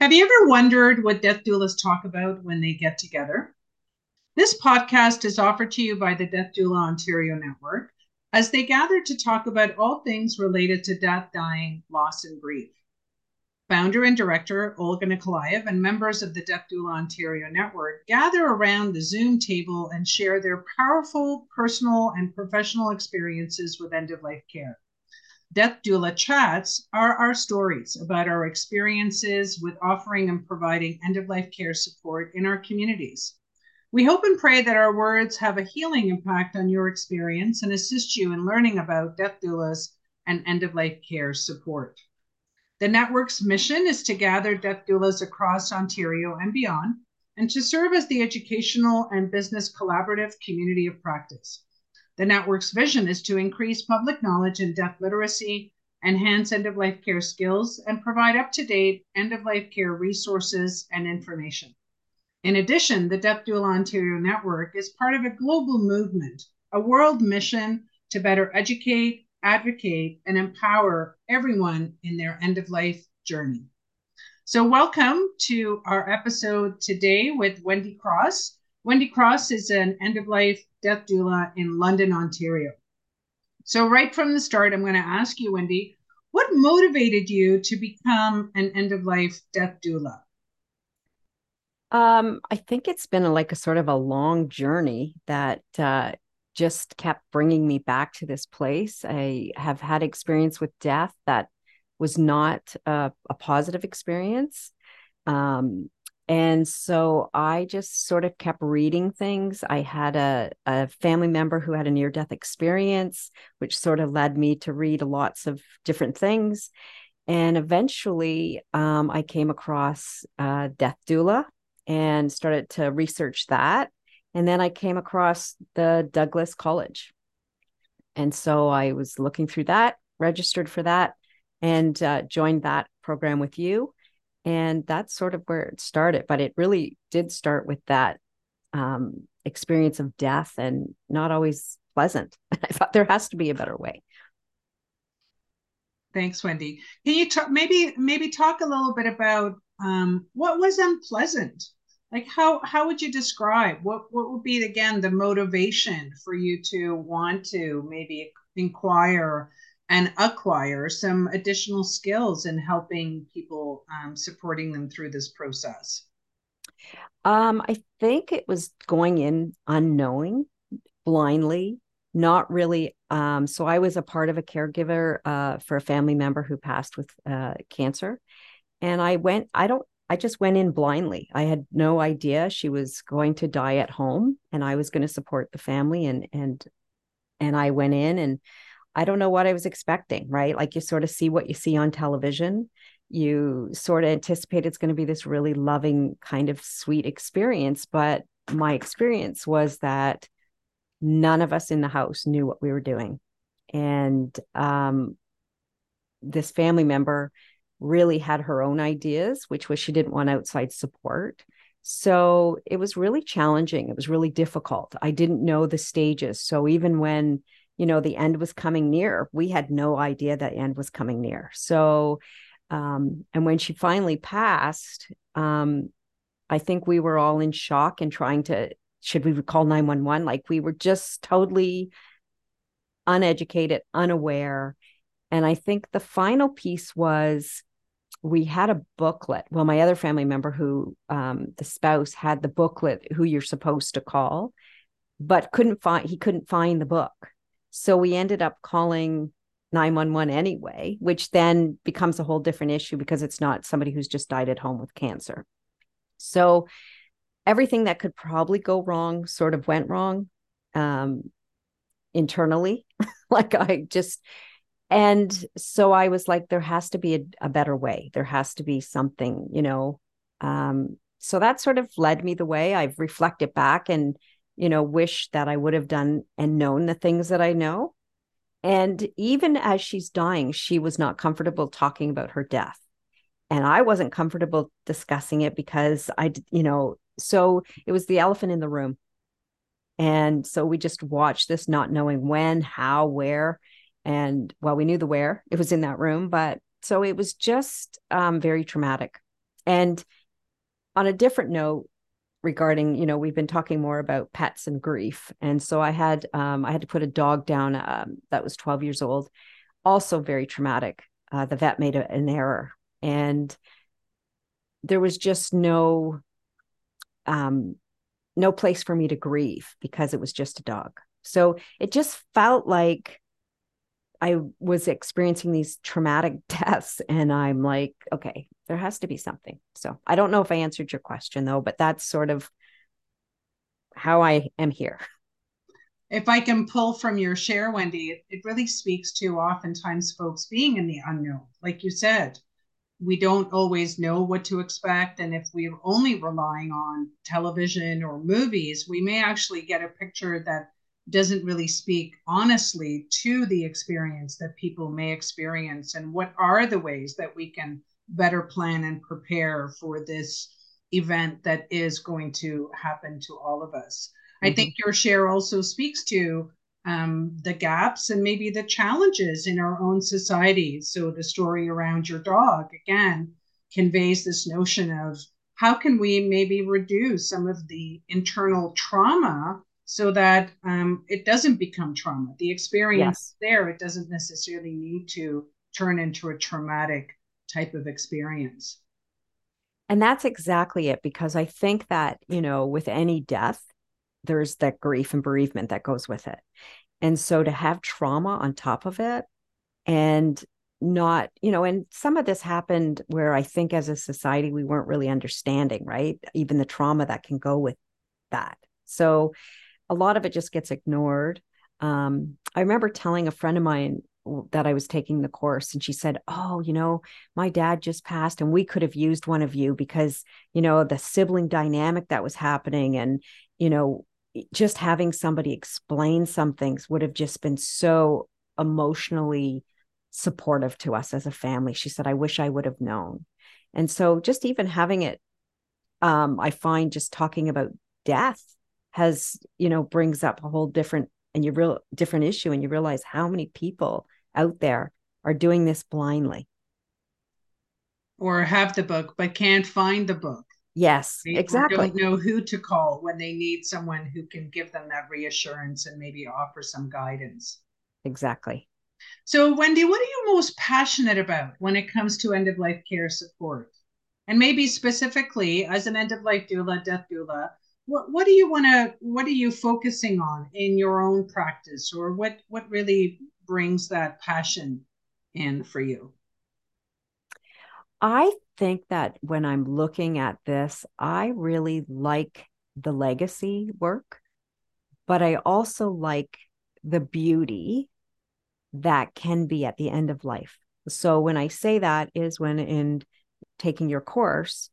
Have you ever wondered what death doulas talk about when they get together? This podcast is offered to you by the Death Doula Ontario Network as they gather to talk about all things related to death, dying, loss, and grief. Founder and director Olga Nikolaev and members of the Death Doula Ontario Network gather around the Zoom table and share their powerful personal and professional experiences with end of life care. Death Doula Chats are our stories about our experiences with offering and providing end of life care support in our communities. We hope and pray that our words have a healing impact on your experience and assist you in learning about death doulas and end of life care support. The network's mission is to gather death doulas across Ontario and beyond, and to serve as the educational and business collaborative community of practice. The network's vision is to increase public knowledge in death literacy, enhance end of life care skills, and provide up to date end of life care resources and information. In addition, the Death Doula Ontario Network is part of a global movement, a world mission to better educate, advocate, and empower everyone in their end of life journey. So, welcome to our episode today with Wendy Cross. Wendy Cross is an end of life death doula in London, Ontario. So, right from the start, I'm going to ask you, Wendy, what motivated you to become an end of life death doula? I think it's been like a sort of a long journey that just kept bringing me back to this place. I have had experience with death that was not a positive experience. Um, and so I just sort of kept reading things. I had a family member who had a near-death experience, which sort of led me to read lots of different things. And eventually, I came across Death Doula and started to research that. And then I came across the Douglas College. And so I was looking through that, registered for that, and joined that program with you. And that's sort of where it started. But it really did start with that experience of death and not always pleasant. I thought there has to be a better way. Thanks, Wendy. Can you maybe talk a little bit about what was unpleasant? Like how would you describe what would be again the motivation for you to want to maybe inquire and acquire some additional skills in helping people, supporting them through this process? I think it was going in unknowing, blindly, not really. So I was a part of a caregiver for a family member who passed with cancer. And I just went in blindly. I had no idea she was going to die at home and I was going to support the family and I went in and I don't know what I was expecting, right? Like you sort of see what you see on television. You sort of anticipate it's going to be this really loving kind of sweet experience, but my experience was that none of us in the house knew what we were doing. And this family member really had her own ideas, which was she didn't want outside support. So it was really challenging. It was really difficult. I didn't know the stages. So even when, the end was coming near, we had no idea that end was coming near. So, and when she finally passed, I think we were all in shock and trying to, should we call 911? Like we were just totally uneducated, unaware. And I think the final piece was we had a booklet. Well, my other family member the spouse had the booklet, who you're supposed to call, but he couldn't find the book. So we ended up calling 911 anyway, which then becomes a whole different issue because it's not somebody who's just died at home with cancer. So everything that could probably go wrong sort of went wrong internally. like I just, and so I was like, there has to be a better way. There has to be something. So that sort of led me the way. I've reflected back and, wish that I would have done and known the things that I know. And even as she's dying, she was not comfortable talking about her death. And I wasn't comfortable discussing it because so it was the elephant in the room. And so we just watched this, not knowing when, how, where. And well, we knew the where, it was in that room. But so it was just very traumatic. And on a different note, regarding, we've been talking more about pets and grief, and so I had to put a dog down, that was 12 years old, also very traumatic. The vet made an error, and there was just um, no place for me to grieve because it was just a dog. So it just felt like I was experiencing these traumatic deaths, and I'm like, okay, there has to be something. So I don't know if I answered your question though, but that's sort of how I am here. If I can pull from your share, Wendy, it really speaks to oftentimes folks being in the unknown. Like you said, we don't always know what to expect. And if we're only relying on television or movies, we may actually get a picture that doesn't really speak honestly to the experience that people may experience. And what are the ways that we can better plan and prepare for this event that is going to happen to all of us? I think Mm-hmm. your share also speaks to the gaps and maybe the challenges in our own society. So the story around your dog, again, conveys this notion of how can we maybe reduce some of the internal trauma so that it doesn't become trauma. The experience Yes. there, it doesn't necessarily need to turn into a traumatic type of experience. And that's exactly it, because I think that, with any death, there's that grief and bereavement that goes with it. And so to have trauma on top of it, and not, and some of this happened where I think as a society, we weren't really understanding, right? Even the trauma that can go with that. So a lot of it just gets ignored. I remember telling a friend of mine that I was taking the course, and she said, "Oh, my dad just passed, and we could have used one of you because, the sibling dynamic that was happening, and, you know, just having somebody explain some things would have just been so emotionally supportive to us as a family." She said, "I wish I would have known." And so just even having it, I find just talking about death has, brings up a whole different and you real different issue, and you realize how many people out there are doing this blindly. Or have the book but can't find the book, Yes, right? Or exactly. don't know who to call when they need someone who can give them that reassurance and maybe offer some guidance. Exactly. So, Wendy, what are you most passionate about when it comes to end of life care support? And maybe specifically as an end of life doula, death doula, what do you want to, what are you focusing on in your own practice, or what really brings that passion in for you? I think that when I'm looking at this, I really like the legacy work, but I also like the beauty that can be at the end of life. So when I say that is when in taking your course,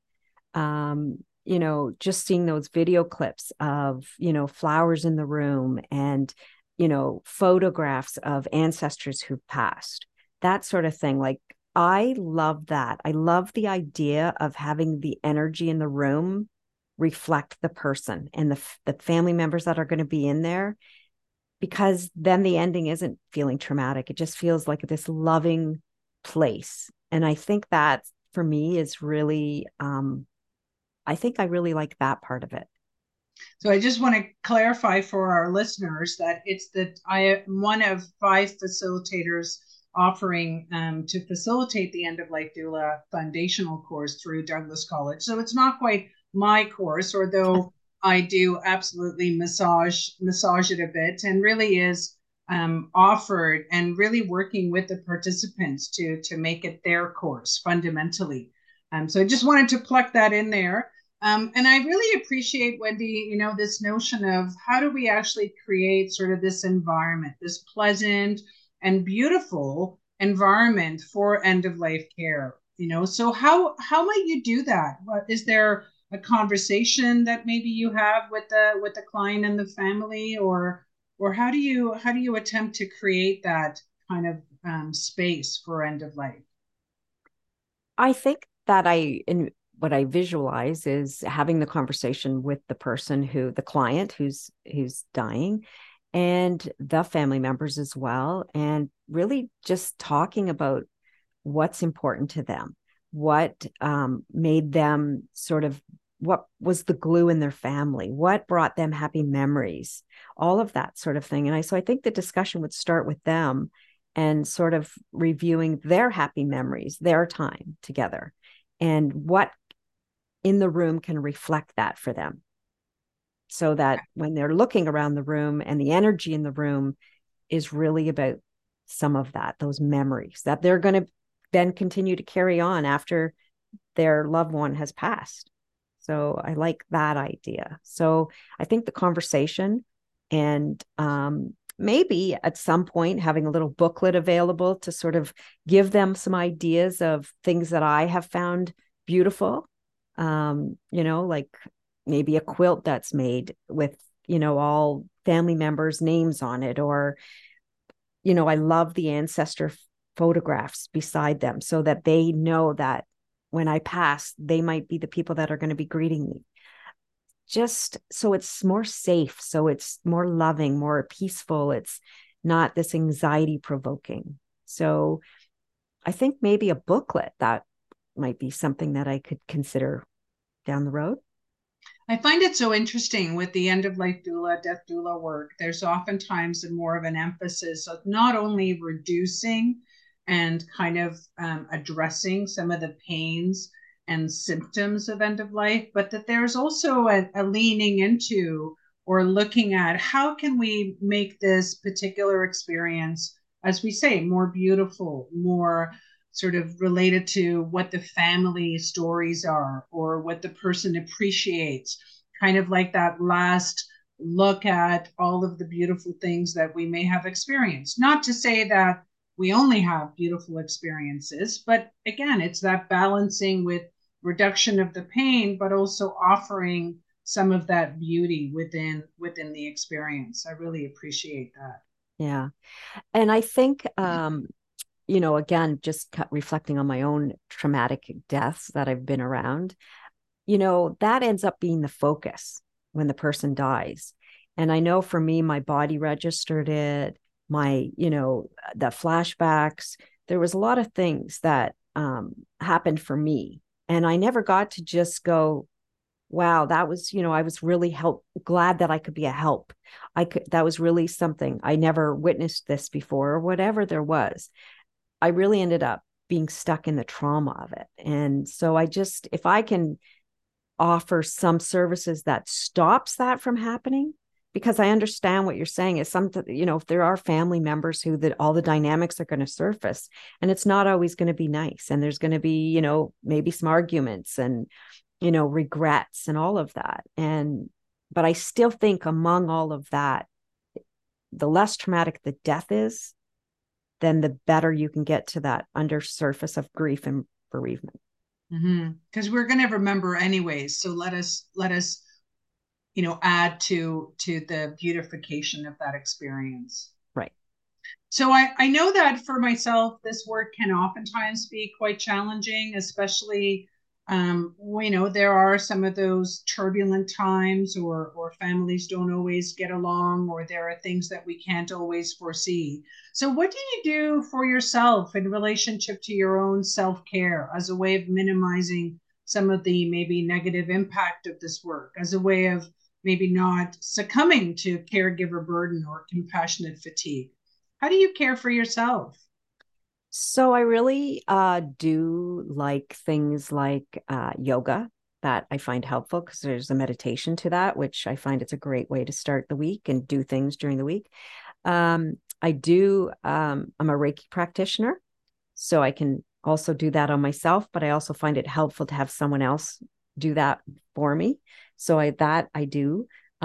just seeing those video clips of, flowers in the room, and, photographs of ancestors who passed, that sort of thing. Like, I love that. I love the idea of having the energy in the room reflect the person and the family members that are going to be in there, because then the ending isn't feeling traumatic. It just feels like this loving place. And I think that for me is really, I think I really like that part of it. So I just want to clarify for our listeners that it's that I am one of five facilitators offering to facilitate the End of Life Doula foundational course through Douglas College. So it's not quite my course, although I do absolutely massage it a bit, and really is offered and really working with the participants to make it their course fundamentally. So I just wanted to pluck that in there. And I really appreciate, Wendy, this notion of how do we actually create sort of this environment, this pleasant and beautiful environment for end of life care. So how might you do that? What is there a conversation that maybe you have with the client and the family, or how do you attempt to create that kind of space for end of life? I think that in what I visualize is having the conversation with the person the client who's dying, and the family members as well, and really just talking about what's important to them. what made them sort of, what was the glue in their family, what brought them happy memories, all of that sort of thing. And so I think the discussion would start with them and sort of reviewing their happy memories, their time together, and what in the room can reflect that for them. So that when they're looking around the room and the energy in the room is really about some of that, those memories that they're going to then continue to carry on after their loved one has passed. So I like that idea. So I think the conversation and maybe at some point having a little booklet available to sort of give them some ideas of things that I have found beautiful. Like maybe a quilt that's made with, all family members' names on it, or, I love the ancestor photographs beside them so that they know that when I pass, they might be the people that are going to be greeting me. Just so it's more safe, so it's more loving, more peaceful. It's not this anxiety provoking. So I think maybe a booklet that might be something that I could consider down the road. I find it so interesting with the end of life doula, death doula work. There's oftentimes more of an emphasis of not only reducing and kind of addressing some of the pains and symptoms of end of life, but that there's also a leaning into or looking at how can we make this particular experience, as we say, more beautiful, more sort of related to what the family stories are or what the person appreciates, kind of like that last look at all of the beautiful things that we may have experienced. Not to say that we only have beautiful experiences, but again, it's that balancing with reduction of the pain, but also offering some of that beauty within the experience. I really appreciate that. Yeah. And I think again, just reflecting on my own traumatic deaths that I've been around, that ends up being the focus when the person dies. And I know for me, my body registered it, the flashbacks, there was a lot of things that happened for me. And I never got to just go, wow, that was, I was really glad that I could be a help. That was really something. I never witnessed this before, or whatever there was. I really ended up being stuck in the trauma of it. And so if I can offer some services that stops that from happening, because I understand what you're saying is something, if there are family members who that all the dynamics are going to surface, and it's not always going to be nice. And there's going to be, maybe some arguments and, regrets and all of that. But I still think among all of that, the less traumatic the death is, then the better you can get to that undersurface of grief and bereavement. Because we're going to remember anyways. So let us add to the beautification of that experience. Right. So I know that for myself, this work can oftentimes be quite challenging, especially there are some of those turbulent times, or families don't always get along, or there are things that we can't always foresee. So what do you do for yourself in relationship to your own self-care as a way of minimizing some of the maybe negative impact of this work, as a way of maybe not succumbing to caregiver burden or compassionate fatigue? How do you care for yourself? So I really do like things like yoga that I find helpful, because there's a meditation to that, which I find it's a great way to start the week and do things during the week. I do, I'm a Reiki practitioner, so I can also do that on myself, but I also find it helpful to have someone else do that for me. So I do.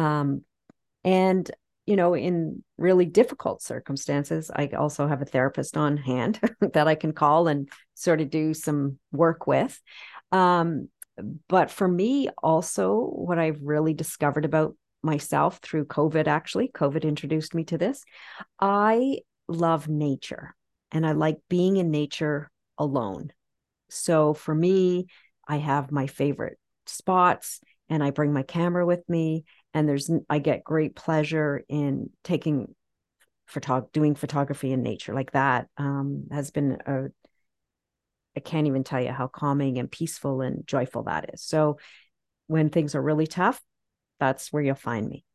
And in really difficult circumstances, I also have a therapist on hand that I can call and sort of do some work with. But for me, also, what I've really discovered about myself through COVID, actually, COVID introduced me to this. I love nature, and I like being in nature alone. So for me, I have my favorite spots, and I bring my camera with me, and I get great pleasure in doing photography in nature like that. Has been I can't even tell you how calming and peaceful and joyful that is. So when things are really tough, that's where you'll find me.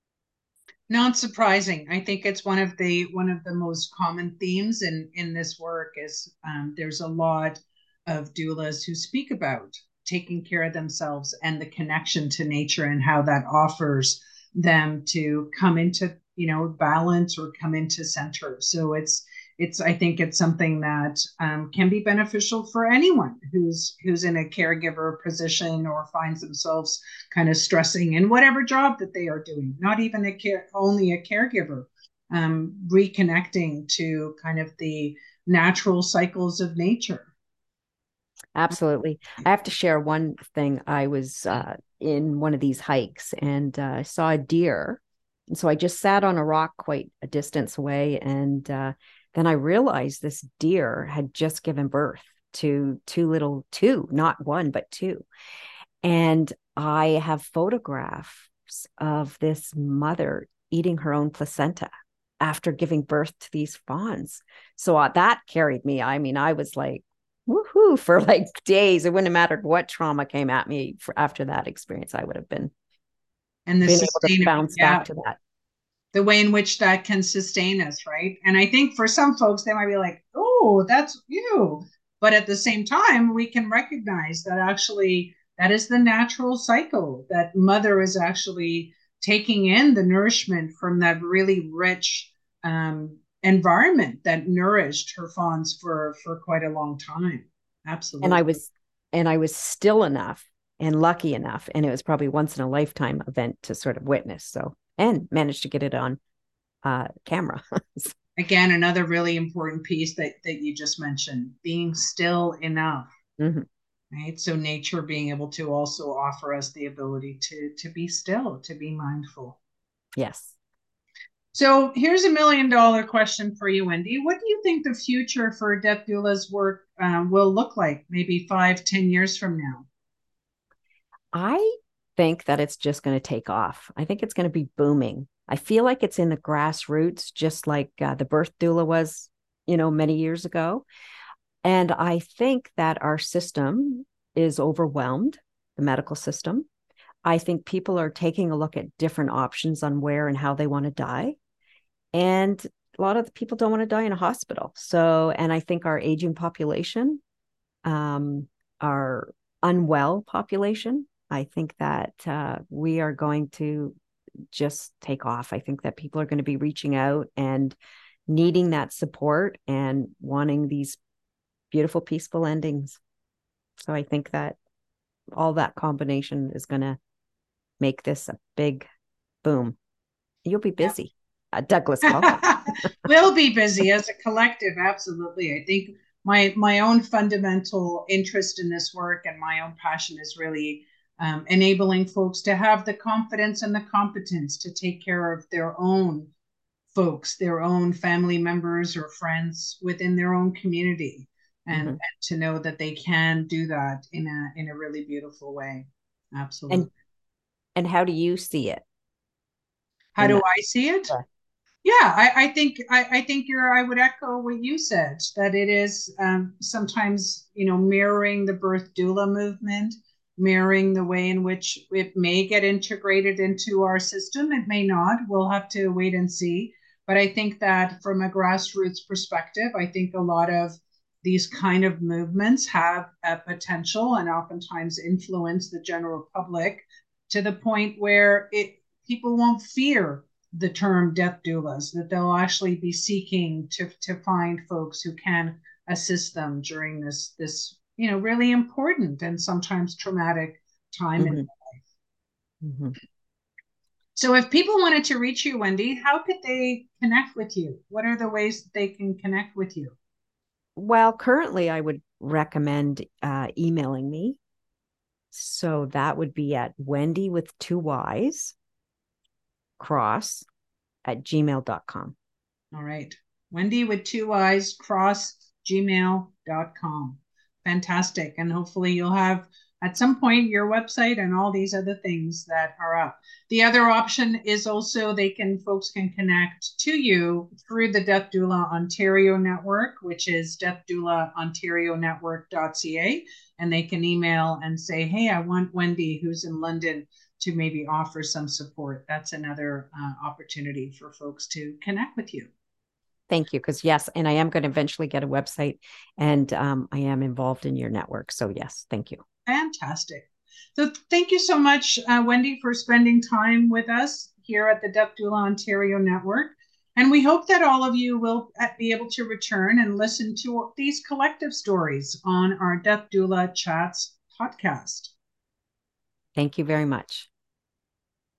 Not surprising. I think it's one of the most common themes in this work is there's a lot of doulas who speak about taking care of themselves and the connection to nature and how that offers them to come into balance or come into center. So it's I think it's something that can be beneficial for anyone who's in a caregiver position or finds themselves kind of stressing in whatever job that they are doing, not even only a caregiver, reconnecting to kind of the natural cycles of nature. Absolutely. I have to share one thing. I was in one of these hikes and I saw a deer. And so I just sat on a rock quite a distance away. And then I realized this deer had just given birth to two, not one, but two. And I have photographs of this mother eating her own placenta after giving birth to these fawns. So that carried me. I mean, I was like, woohoo, for like days. It wouldn't have mattered what trauma came at me after that experience. I would have And the been able to sustainability, bounce yeah, back to that. the way in which that can sustain us, right? And I think for some folks, they might be like, oh, that's you. But at the same time, we can recognize that actually that is the natural cycle, that mother is actually taking in the nourishment from that really rich environment that nourished her fawns for quite a long time. And Absolutely. I was still enough and lucky enough. And it was probably once in a lifetime event to sort of witness. So, and managed to get it on camera. Again, another really important piece that you just mentioned, being still enough. Mm-hmm. Right, so nature being able to also offer us the ability to be still, to be mindful. Yes. So here's $1 million question for you, Wendy. What do you think the future for death doula's work will look like, maybe 5, 10 years from now? I think that it's just going to take off. I think it's going to be booming. I feel like it's in the grassroots, just like the birth doula was, many years ago. And I think that our system is overwhelmed, the medical system. I think people are taking a look at different options on where and how they want to die. And a lot of the people don't want to die in a hospital. So, and I think our aging population, our unwell population, I think that we are going to just take off. I think that people are going to be reaching out and needing that support and wanting these beautiful, peaceful endings. So I think that all that combination is going to make this a big boom. You'll be busy. Douglas, welcome. We'll be busy as a collective, absolutely. I think my own fundamental interest in this work and my own passion is really enabling folks to have the confidence and the competence to take care of their own folks, their own family members or friends within their own community, and to know that they can do that in a really beautiful way. Absolutely. and and how do you see it How in do that? I see it? Yeah. Yeah, I think I would echo what you said, that it is sometimes mirroring the birth doula movement, mirroring the way in which it may get integrated into our system. It may not. We'll have to wait and see. But I think that from a grassroots perspective, I think a lot of these kind of movements have a potential and oftentimes influence the general public to the point where it people won't fear the term death doulas, that they'll actually be seeking to find folks who can assist them during this really important and sometimes traumatic time in Mm-hmm. their life. Mm-hmm. So if people wanted to reach you, Wendy, how could they connect with you? What are the ways that they can connect with you? Well, currently, I would recommend emailing me. So that would be at Wendy with two Y's cross at gmail.com. All right. Wendy with two eyes cross gmail.com. Fantastic. And hopefully you'll have at some point your website and all these other things that are up. The other option is also folks can connect to you through the Death Doula Ontario Network, which is deathdoulaontarionetwork.ca, and they can email and say, hey, I want Wendy, who's in London, to maybe offer some support. That's another opportunity for folks to connect with you. Thank you. Because yes, and I am going to eventually get a website, and I am involved in your network. So yes, thank you. Fantastic. So thank you so much, Wendy, for spending time with us here at the Death Doula Ontario Network. And we hope that all of you will be able to return and listen to these collective stories on our Death Doula Chats podcast. Thank you very much.